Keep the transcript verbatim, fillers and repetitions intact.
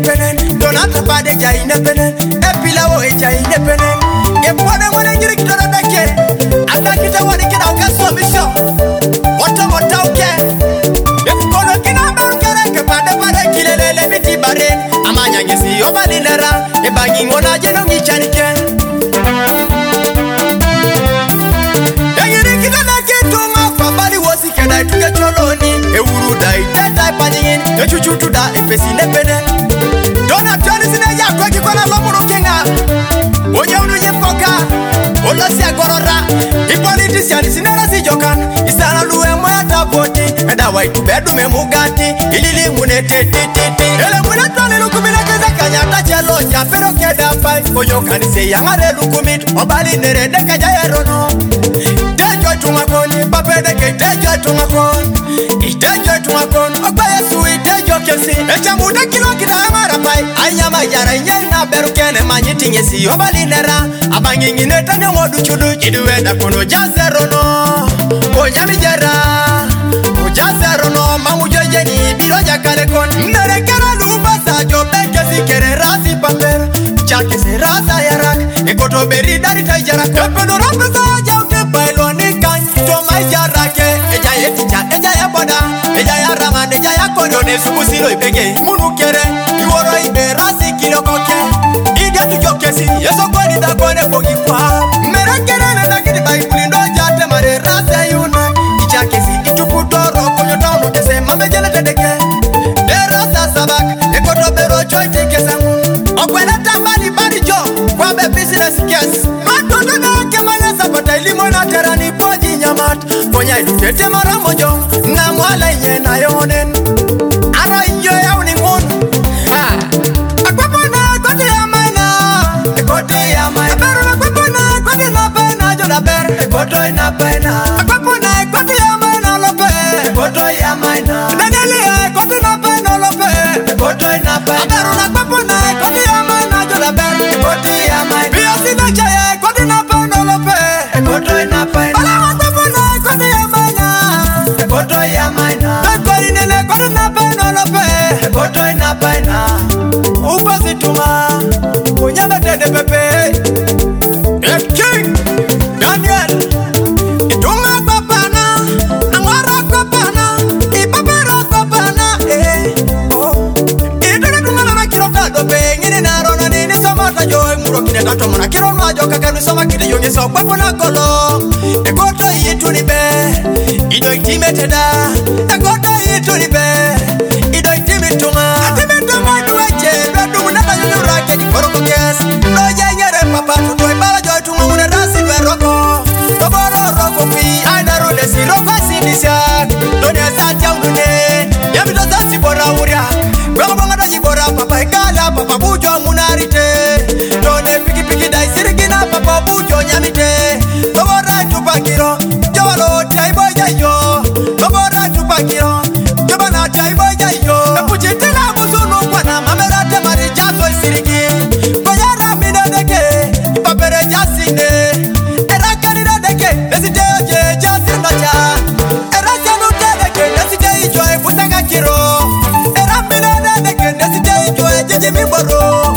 penen Donata pade jai ne penen Epila wo e jai ne penen Ye pwane mwane njiri kitara deke Ata kita wani kina ukaso misho Wata wata uke Ye kono kina mbarukere Ke pade pade kilelele biti baren Amanya ngesi obali nera E bangi ngona jeno ngichanike Yengiri kita deke tunga Kwa bali wosi kena ituke choloni E uru da iteta ipanyingin Ye chuchutu da efesi ne penen Dona tuani zine ya kwa kikona lomunu kenga Oye unu nyemkoka Olosi agorora Ipolitisiani sinera si jokan Isana luwe mwaya tapoti Eda waitu bedu memugati Ilili mune titititi Ele mune tuani lukumine keze kanyata cheloja Pero keda pai Oyo kanise ya ngare lukumit Obali nere deka jayerono Tejo tumakoni Pape deke tejo tumakoni Itejo tumakoni Opa yesu itejo kesi Echa muda kilo kita amara pai Anyama jara nyena beru kene manyiti nyesi Obali nera Abangi ngine tanyo modu chudu Iduweda kuno jazero no Onyami jara Ujazero no Mamu jojeni Biro jakale kon Nere kera lubasa Jobeke si kere rasi paper Chake se rasa yarak Ekoto beri dari tai jarak Kependo rapesa Jaute bailo nikan Toma jarake Eja yeticha Eja ya boda Eja ya raman Eja ya kodone Suku silo ibege Munu kere Iworo ibe rasi kilo koke Idia tukokesi Yeso kwa nida kone kogi kwa Mere kere nena kiti baibuli ndo jate mare rase yuna Icha kesi ichukutoro Kunyo taunu kese mame jele tedeke De rasa sabak Ekoto bero choiti kese mu Okwele tambali bari jo Kwa be business case Matondo na kemanya sabata ilimo na terani poji nyamat Fonya idukete mara mojo Na mwala inye na yonen Ara iyo ya uningun Ha Akwapona kote ya maina Ekote ya maina Aperu akwapona kote na pena Joda per Ekoto ina pena Akwapona kote ya maina lope Ekoto ya maina Danieli kote na pena lope Ekoto ina pena Aperu akwapona kote ya maina Joda per Ekoto ya maina Pia sina chaya kote na pena lope Ekoto ina pena Ala akwapona kote ya maina Ekoto ya maina Ekori nene kote na pena lope Ekoto ina pena Ukwezi tuma Unyama tede pepe The King Daniel Itunga papana Angwara papana Ipapara papana Eh Oh Ituna tunga na kiro kado pe Ngini naro na nini Samata joe Muro kine kato mana Kiro nwa joka kanu Sama kide yonge so Papo na kolo Ekoto yitu ni be Ido itime teda Ekoto yitu ni be Ido itime tunga Atime tunga tuweche Redu munata yunura Keki koroko kes No yenyere papa Tutoi bala joe tunga Mune rasi dwe roko Toboro roko fi Aina rude si roko sinisiak Doni asati ya unune Yamito zasi bora uria Bama bonga doji bora Papa ikala Papa bujo munarite Doni piki piki dai sirikina Papa bujo nyamite Tobora tupakiro Jowalo chaibo jayo Tobora tupakiro Jobana chaibo jayo Epuchitila musunu kwa na mamerate marijazo isiriki Koyara mine deke Papere jasine Era kanina deke Nesite oje jasir nocha Era janute deke Nesite ijoe Pusanga kiro Era mine deke Nesite ijoe Jeji miboro